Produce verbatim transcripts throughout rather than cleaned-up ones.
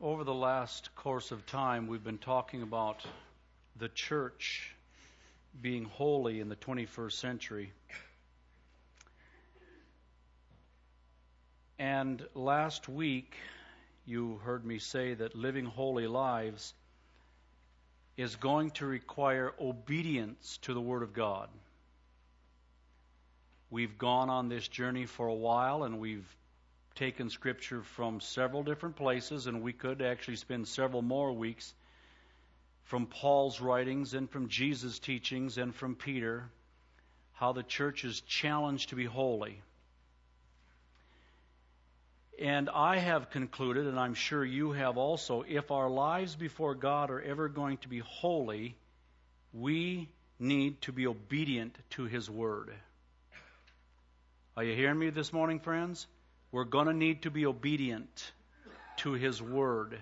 over the last course of time, we've been talking about the church being holy in the twenty-first century. And last week, you heard me say that living holy lives is going to require obedience to the Word of God. We've gone on this journey for a while, and we've taken Scripture from several different places, and we could actually spend several more weeks from Paul's writings and from Jesus' teachings and from Peter, how the church is challenged to be holy. And I have concluded, and I'm sure you have also, if our lives before God are ever going to be holy, we need to be obedient to His Word. Are you hearing me this morning, friends? We're going to need to be obedient to His Word.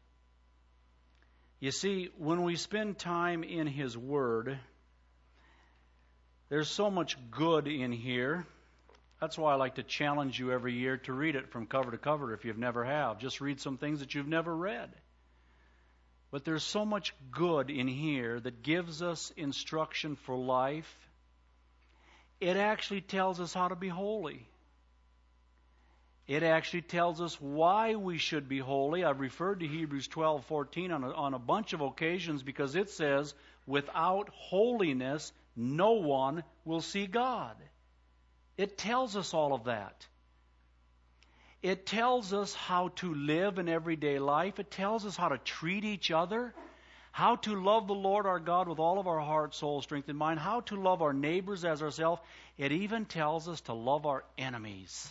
You see, when we spend time in His Word, there's so much good in here. That's why I like to challenge you every year to read it from cover to cover if you've never have. Just read some things that you've never read. But there's so much good in here that gives us instruction for life. It actually tells us how to be holy. It actually tells us why we should be holy. I've referred to Hebrews twelve fourteen on a, on a bunch of occasions because it says, without holiness, no one will see God. It tells us all of that. It tells us how to live in everyday life. It tells us how to treat each other, how to love the Lord our God with all of our heart, soul, strength, and mind, how to love our neighbors as ourselves. It even tells us to love our enemies.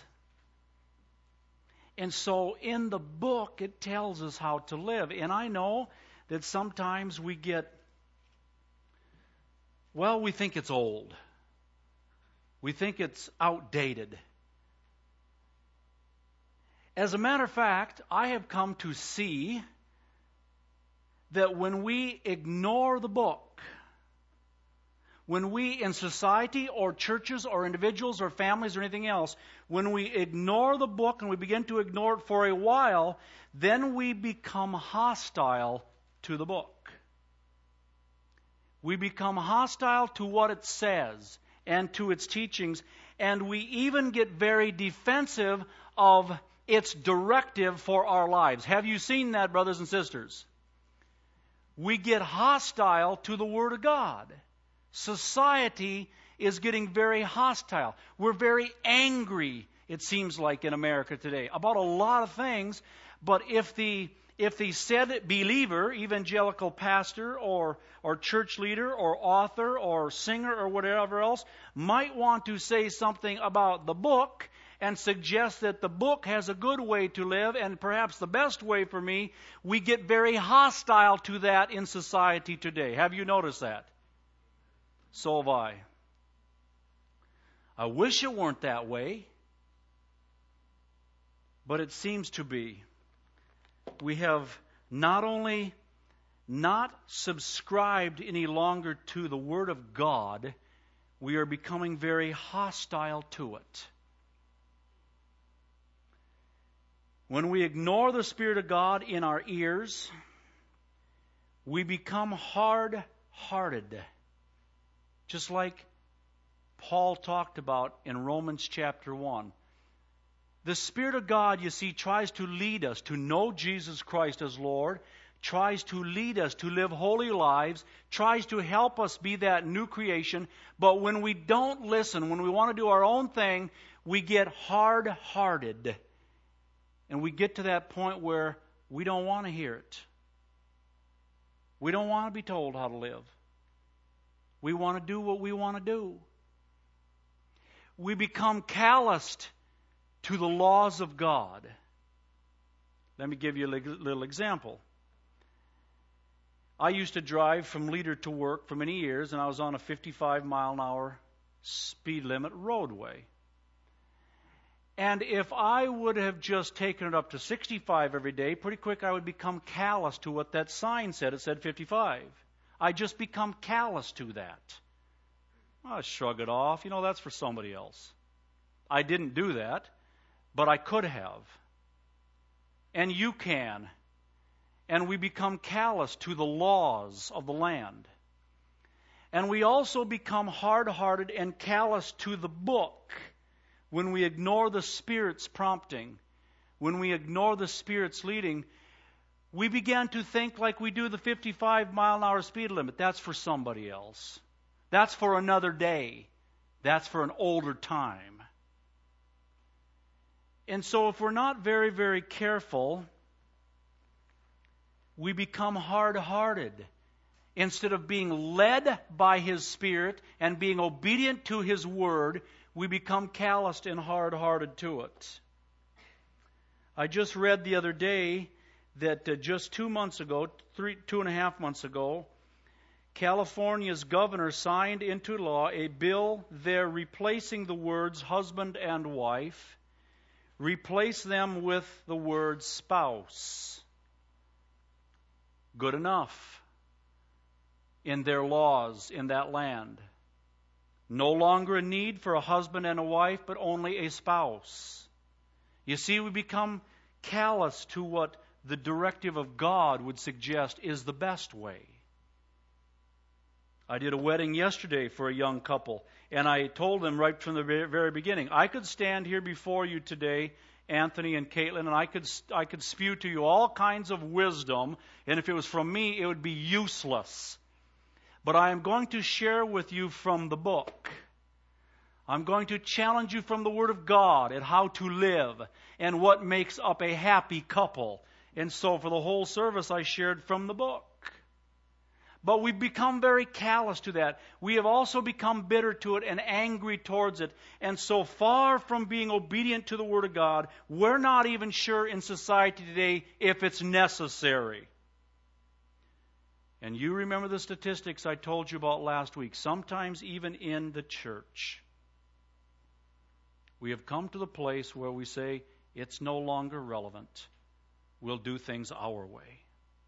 And so in the book, it tells us how to live. And I know that sometimes we get, well, we think it's old. We think it's outdated. As a matter of fact, I have come to see that when we ignore the book, when we in society or churches or individuals or families or anything else, when we ignore the book and we begin to ignore it for a while, then we become hostile to the book. We become hostile to what it says and to its teachings, and we even get very defensive of its directive for our lives. Have you seen that, brothers and sisters? We get hostile to the Word of God. Society is getting very hostile. We're very angry, it seems like, in America today about a lot of things. But if the if the said believer, evangelical pastor or or church leader or author or singer or whatever else might want to say something about the book and suggest that the book has a good way to live and perhaps the best way for me, we get very hostile to that in society today. Have you noticed that? So have I. I wish it weren't that way, but it seems to be. We have not only not subscribed any longer to the Word of God, we are becoming very hostile to it. When we ignore the Spirit of God in our ears, we become hard-hearted. Just like Paul talked about in Romans chapter one. The Spirit of God, you see, tries to lead us to know Jesus Christ as Lord, tries to lead us to live holy lives, tries to help us be that new creation. But when we don't listen, when we want to do our own thing, we get hard-hearted. And we get to that point where we don't want to hear it. We don't want to be told how to live. We want to do what we want to do. We become calloused to the laws of God. Let me give you a little example. I used to drive from Leader to work for many years, and I was on a fifty-five mile an hour speed limit roadway. And if I would have just taken it up to sixty-five every day, pretty quick I would become callous to what that sign said. It said fifty-five. I just become callous to that. I shrug it off. You know, that's for somebody else. I didn't do that, but I could have. And you can. and we become callous to the laws of the land. And we also become hard-hearted and callous to the book when we ignore the Spirit's prompting, when we ignore the Spirit's leading. We begin to think like we do the fifty-five mile an hour speed limit. That's for somebody else. That's for another day. That's for an older time. And so if we're not very, very careful, we become hard-hearted. Instead of being led by His Spirit and being obedient to His Word, we become calloused and hard-hearted to it. I just read the other day that uh, just two months ago, three, two and a half months ago, California's governor signed into law a bill there replacing the words husband and wife, replace them with the word spouse. Good enough. In their laws in that land. No longer a need for a husband and a wife, but only a spouse. You see, we become callous to what the directive of God would suggest is the best way. I did a wedding yesterday for a young couple, and I told them right from the very beginning, I could stand here before you today, Anthony and Caitlin, and I could I could spew to you all kinds of wisdom, and if it was from me, it would be useless. But I am going to share with you from the book. I'm going to challenge you from the Word of God at how to live and what makes up a happy couple. And so for the whole service, I shared from the book. But we've become very callous to that. We have also become bitter to it and angry towards it. And so far from being obedient to the Word of God, we're not even sure in society today if it's necessary. And you remember the statistics I told you about last week. Sometimes even in the church, we have come to the place where we say, it's no longer relevant. We'll do things our way.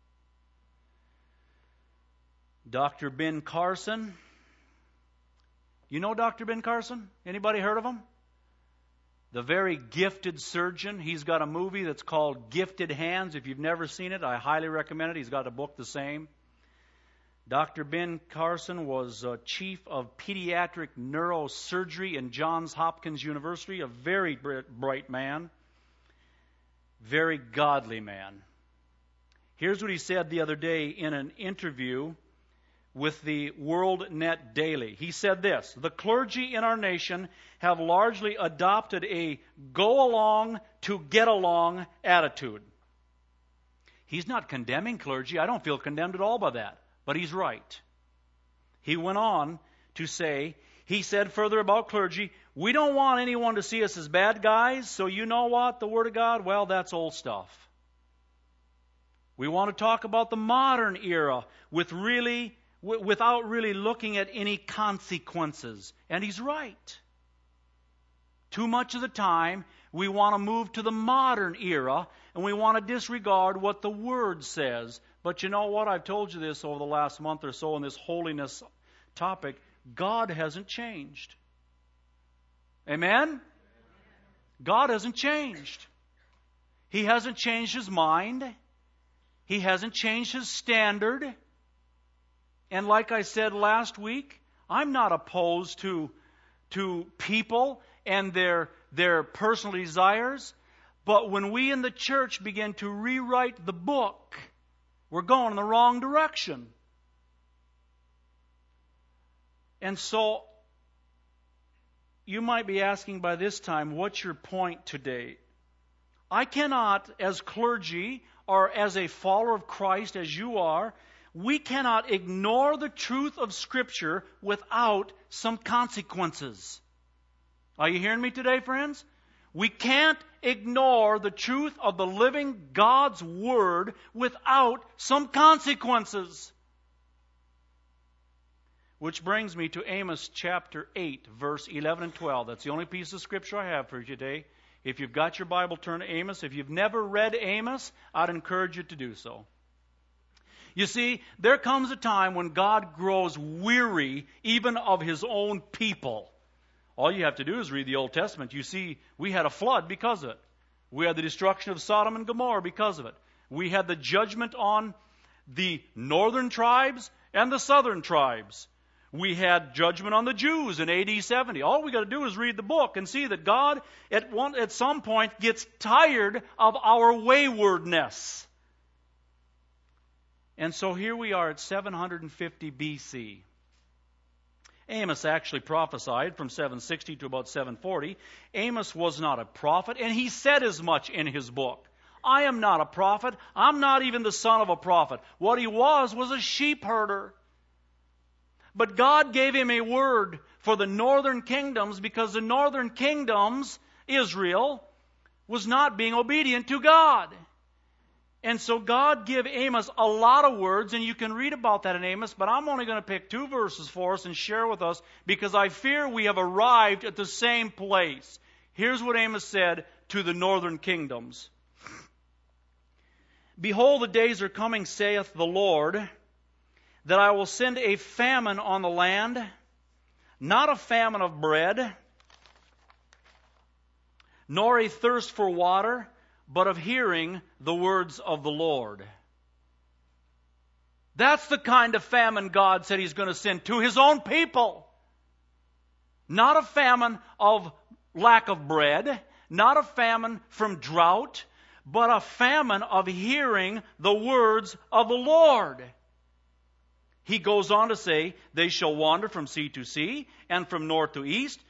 Doctor Ben Carson. You know Doctor Ben Carson? Anybody heard of him? The very gifted surgeon. He's got a movie that's called Gifted Hands. If you've never seen it, I highly recommend it. He's got a book the same. Doctor Ben Carson was uh, chief of pediatric neurosurgery in Johns Hopkins University, a very bright man, very godly man. Here's what he said the other day in an interview with the World Net Daily. He said this: the clergy in our nation have largely adopted a go along to get along attitude. He's not condemning clergy. I don't feel condemned at all by that. But he's right. He went on to say, he said further about clergy, we don't want anyone to see us as bad guys, so you know what, the Word of God, well, that's old stuff. We want to talk about the modern era with really, w- without really looking at any consequences. And he's right. Too much of the time, we want to move to the modern era, and we want to disregard what the Word says. But you know what? I've told you this over the last month or so on this holiness topic. God hasn't changed. Amen? God hasn't changed. He hasn't changed His mind. He hasn't changed His standard. And like I said last week, I'm not opposed to, to people and their, their personal desires. But when we in the church begin to rewrite the book, we're going in the wrong direction. And so, you might be asking by this time, what's your point today? I cannot, as clergy or as a follower of Christ as you are, we cannot ignore the truth of Scripture without some consequences. Are you hearing me today, friends? We can't ignore the truth of the living God's Word without some consequences. Which brings me to Amos chapter eight, verse eleven and twelve. That's the only piece of Scripture I have for you today. If you've got your Bible, turn to Amos. If you've never read Amos, I'd encourage you to do so. You see, there comes a time when God grows weary even of His own people. All you have to do is read the Old Testament. You see, we had a flood because of it. We had the destruction of Sodom and Gomorrah because of it. We had the judgment on the northern tribes and the southern tribes. We had judgment on the Jews in A D seventy. All we got to do is read the book and see that God at one at some point gets tired of our waywardness. And so here we are at seven hundred fifty B C. Amos actually prophesied from seven sixty to about seven forty. Amos was not a prophet, and he said as much in his book. I am not a prophet. I'm not even the son of a prophet. What he was was a sheep herder. But God gave him a word for the northern kingdoms because the northern kingdoms, Israel, was not being obedient to God. And so God gave Amos a lot of words, and you can read about that in Amos, but I'm only going to pick two verses for us and share with us because I fear we have arrived at the same place. Here's what Amos said to the northern kingdoms. Behold, the days are coming, saith the Lord, that I will send a famine on the land, not a famine of bread, nor a thirst for water, but of hearing the words of the Lord. That's the kind of famine God said He's going to send to His own people. Not a famine of lack of bread, not a famine from drought, but a famine of hearing the words of the Lord. He goes on to say, they shall wander from sea to sea, and from north to east.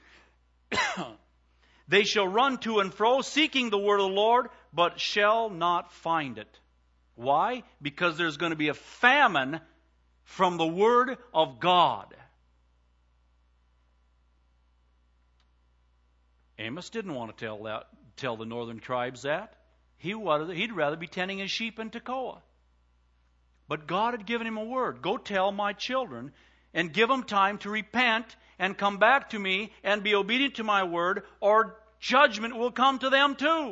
They shall run to and fro, seeking the word of the Lord, but shall not find it. Why? Because there's going to be a famine from the word of God. Amos didn't want to tell that, tell the northern tribes that. He wanted, he'd rather be tending his sheep in Tekoa. But God had given him a word. Go tell my children and give them time to repent and come back to me and be obedient to my word, or judgment will come to them too.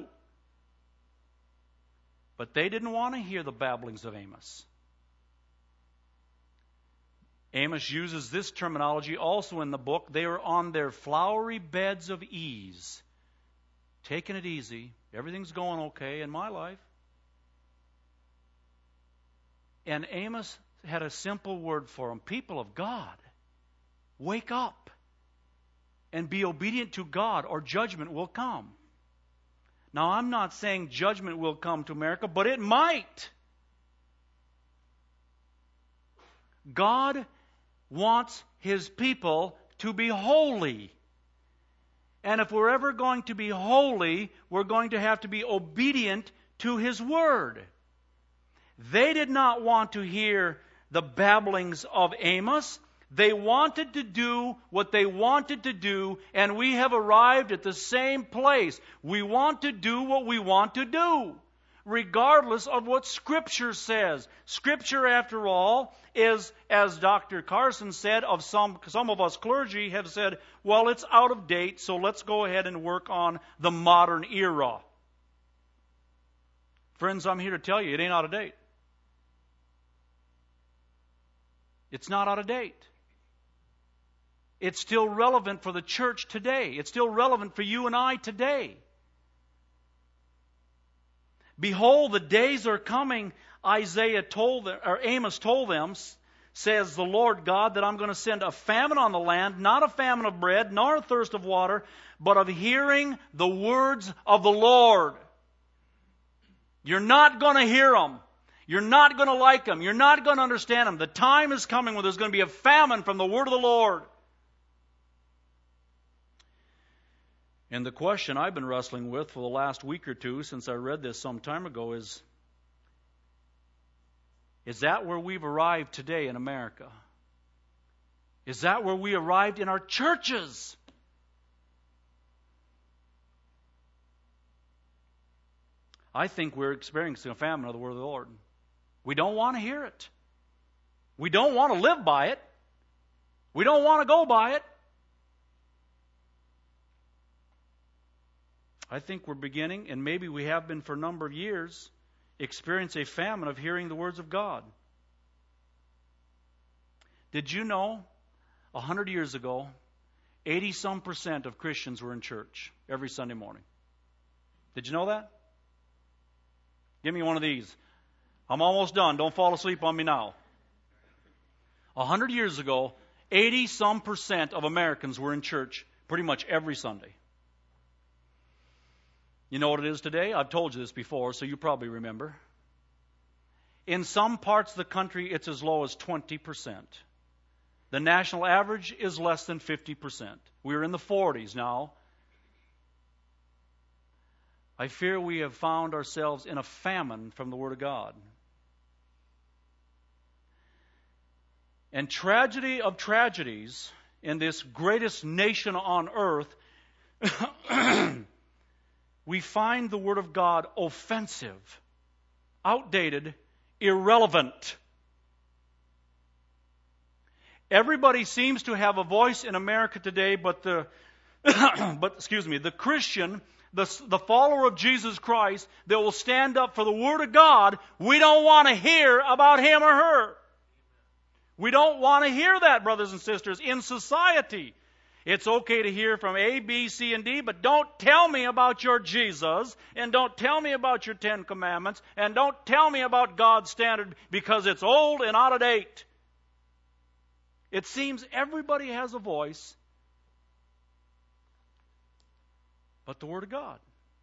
But they didn't want to hear the babblings of Amos. Amos uses this terminology also in the book. They are on their flowery beds of ease, taking it easy. Everything's going okay in my life. And Amos had a simple word for them. People of God, wake up and be obedient to God, or judgment will come. Now, I'm not saying judgment will come to America, but it might. God wants His people to be holy. And if we're ever going to be holy, we're going to have to be obedient to His word. They did not want to hear the babblings of Amos. They wanted to do what they wanted to do, and we have arrived at the same place. We want to do what we want to do, regardless of what Scripture says. Scripture, after all, is, as Doctor Carson said, of some, some of us clergy have said, well, it's out of date, so let's go ahead and work on the modern era. Friends, I'm here to tell you, it ain't out of date. It's not out of date. It's still relevant for the church today. It's still relevant for you and I today. Behold, the days are coming, Isaiah told them, or Amos told them, says the Lord God, that I'm going to send a famine on the land, not a famine of bread, nor a thirst of water, but of hearing the words of the Lord. You're not going to hear them. You're not going to like them. You're not going to understand them. The time is coming when there's going to be a famine from the word of the Lord. And the question I've been wrestling with for the last week or two since I read this some time ago is, is that where we've arrived today in America? Is that where we arrived in our churches? I think we're experiencing a famine of the word of the Lord. We don't want to hear it. We don't want to live by it. We don't want to go by it. I think we're beginning, and maybe we have been for a number of years, experience a famine of hearing the words of God. Did you know, a hundred years ago, eighty-some percent of Christians were in church every Sunday morning? Did you know that? Give me one of these. I'm almost done. Don't fall asleep on me now. A hundred years ago, eighty some percent of Americans were in church pretty much every Sunday. You know what it is today? I've told you this before, so you probably remember. In some parts of the country, it's as low as twenty percent. The national average is less than fifty percent. We're in the forties now. I fear we have found ourselves in a famine from the Word of God. And tragedy of tragedies, in this greatest nation on earth, we find the Word of God offensive, outdated, irrelevant. Everybody seems to have a voice in America today, but the, but excuse me, the Christian, the, the follower of Jesus Christ that will stand up for the Word of God, we don't want to hear about him or her. We don't want to hear that, brothers and sisters, in society. It's okay to hear from A, B, C, and D, but don't tell me about your Jesus, and don't tell me about your Ten Commandments, and don't tell me about God's standard because it's old and out of date. It seems everybody has a voice but the Word of God.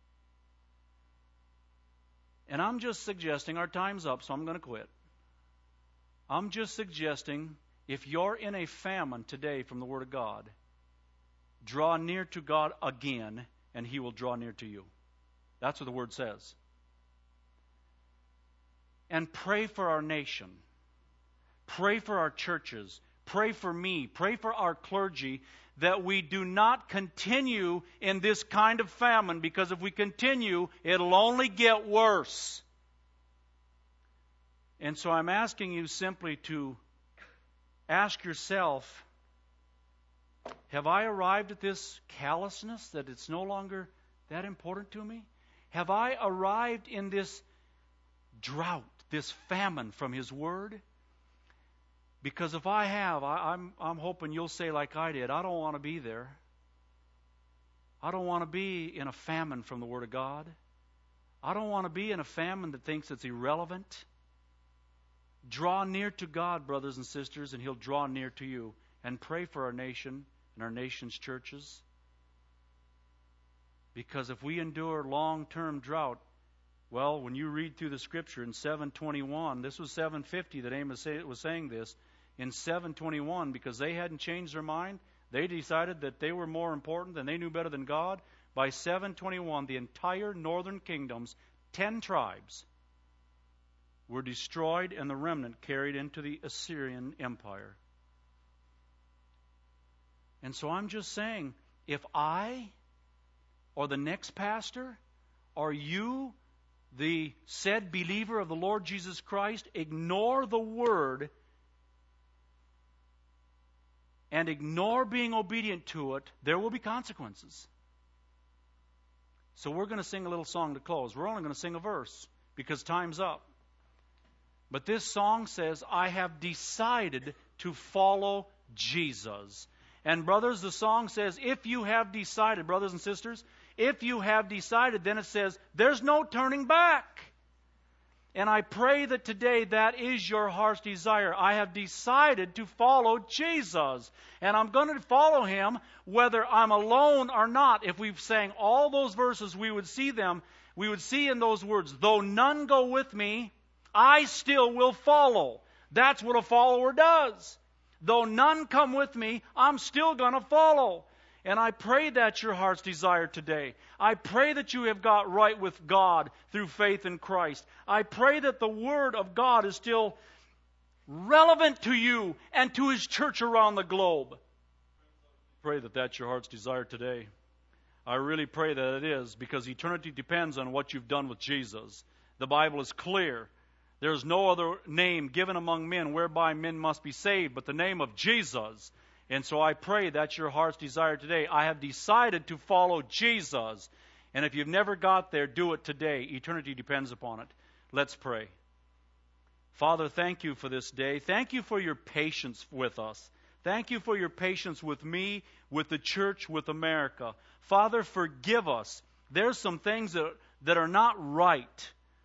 And I'm just suggesting, our time's up, so I'm going to quit. I'm just suggesting, if you're in a famine today from the Word of God, draw near to God again, and He will draw near to you. That's what the Word says. And pray for our nation. Pray for our churches. Pray for me. Pray for our clergy, that we do not continue in this kind of famine, because if we continue, it'll only get worse. And so I'm asking you simply to ask yourself, have I arrived at this callousness that it's no longer that important to me? Have I arrived in this drought, this famine from His Word? Because if I have, I, I'm, I'm hoping you'll say like I did, I don't want to be there. I don't want to be in a famine from the Word of God. I don't want to be in a famine that thinks it's irrelevant. Draw near to God, brothers and sisters, and He'll draw near to you. And pray for our nation and our nation's churches. Because if we endure long-term drought, well, when you read through the Scripture in seven twenty-one, this was seven fifty that Amos was saying this. In seven twenty-one, because they hadn't changed their mind, they decided that they were more important and they knew better than God. By seven twenty-one, the entire northern kingdoms, ten tribes, were destroyed and the remnant carried into the Assyrian Empire. And so I'm just saying, if I, or the next pastor, or you, the said believer of the Lord Jesus Christ, ignore the Word and ignore being obedient to it, there will be consequences. So we're going to sing a little song to close. We're only going to sing a verse because time's up. But this song says, I have decided to follow Jesus. And brothers, the song says, if you have decided, brothers and sisters, if you have decided, then it says, there's no turning back. And I pray that today that is your heart's desire. I have decided to follow Jesus. And I'm going to follow Him whether I'm alone or not. If we sang all those verses, we would see them. We would see in those words, though none go with me, I still will follow. That's what a follower does. Though none come with me, I'm still going to follow. And I pray that's your heart's desire today. I pray that you have got right with God through faith in Christ. I pray that the Word of God is still relevant to you and to His church around the globe. Pray that that's your heart's desire today. I really pray that it is, because eternity depends on what you've done with Jesus. The Bible is clear. There's no other name given among men whereby men must be saved but the name of Jesus. And so I pray that's your heart's desire today. I have decided to follow Jesus. And if you've never got there, do it today. Eternity depends upon it. Let's pray. Father, thank you for this day. Thank you for your patience with us. Thank you for your patience with me, with the church, with America. Father, forgive us. There's some things that, that are not right.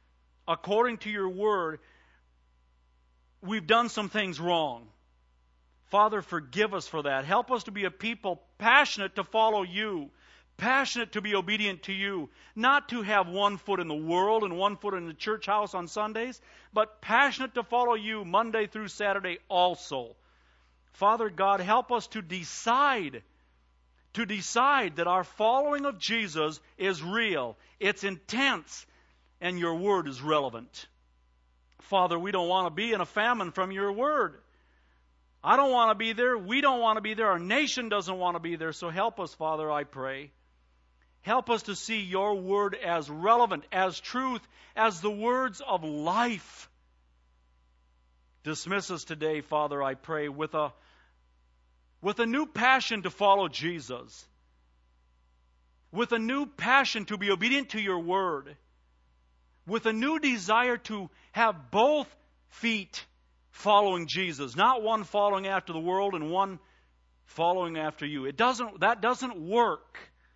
according to your word, we've done some things wrong. Father, forgive us for that. Help us to be a people passionate to follow you, passionate to be obedient to you, not to have one foot in the world and one foot in the church house on Sundays, but passionate to follow you Monday through Saturday also. Father God, help us to decide, to decide that our following of Jesus is real, it's intense, and your word is relevant. Father, we don't want to be in a famine from your word. I don't want to be there. We don't want to be there. Our nation doesn't want to be there. So help us, Father, I pray. Help us to see your word as relevant, as truth, as the words of life. Dismiss us today, Father, I pray, with a, with a new passion to follow Jesus, with a new passion to be obedient to your word, with a new desire to have both feet following Jesus, not one following after the world and one following after you. It doesn't, that doesn't work.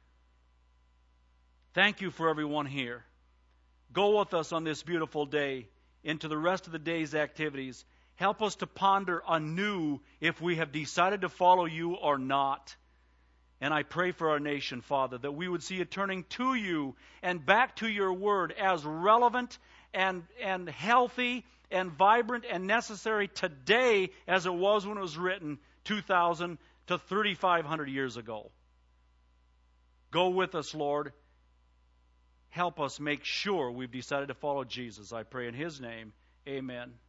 Thank you for everyone here. Go with us on this beautiful day into the rest of the day's activities. Help us to ponder anew if we have decided to follow you or not. And I pray for our nation, Father, that we would see it turning to you and back to your word as relevant and, and healthy and vibrant and necessary today as it was when it was written two thousand to thirty-five hundred years ago. Go with us, Lord. Help us make sure we've decided to follow Jesus. I pray in his name. Amen.